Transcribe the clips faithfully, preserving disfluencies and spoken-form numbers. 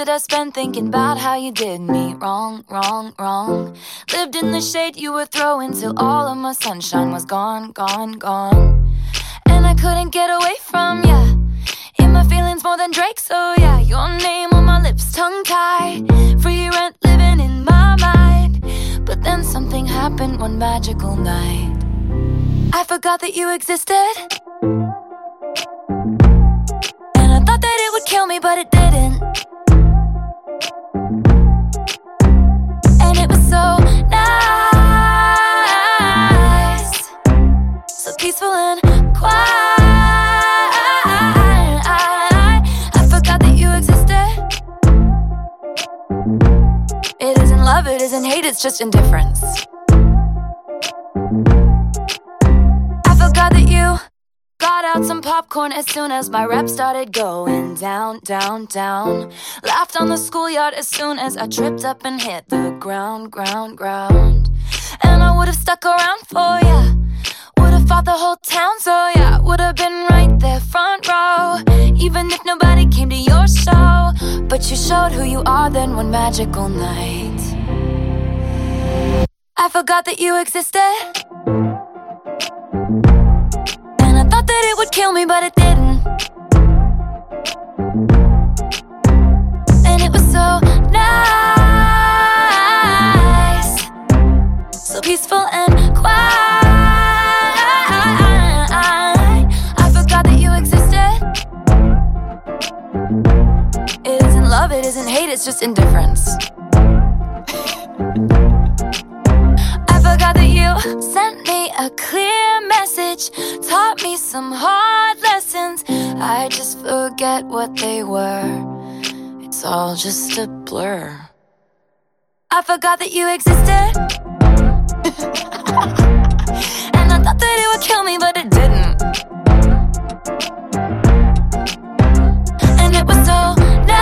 did I spend thinking about how you did me wrong, wrong, wrong? Lived in the shade you were throwing till all of my sunshine was gone, gone, gone. And I couldn't get away from ya, in my feelings more than Drake, so yeah. Your name on my lips, tongue-tied, free rent living in my mind. But then something happened one magical night. I forgot that you existed, and I thought that it would kill me, but it didn't. And it was so nice, so peaceful and quiet. I forgot that you existed. It isn't love, it isn't hate, it's just indifference. I forgot that you got out some popcorn as soon as my rep started going down, down, down. Laughed on the schoolyard as soon as I tripped up and hit the ground, ground, ground. And I would've stuck around for ya, would've fought the whole town, so yeah. Would've been right there front row, even if nobody came to your show. But you showed who you are then one magical night. I forgot that you existed, thought that it would kill me, but it didn't. And it was so nice, so peaceful and quiet. I forgot that you existed. It isn't love, it isn't hate, it's just indifference. I forgot that you sent me a clear message, taught me some hard lessons. I just forget what they were, it's all just a blur. I forgot that you existed, and I thought that it would kill me, but it didn't. And it was so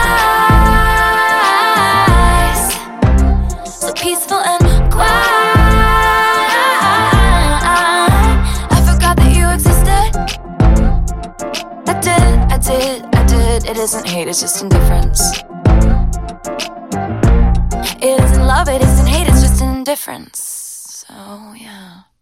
nice, so peaceful and quiet. I did, I did, it isn't hate, it's just indifference. It isn't love, it isn't hate, it's just indifference. So, yeah.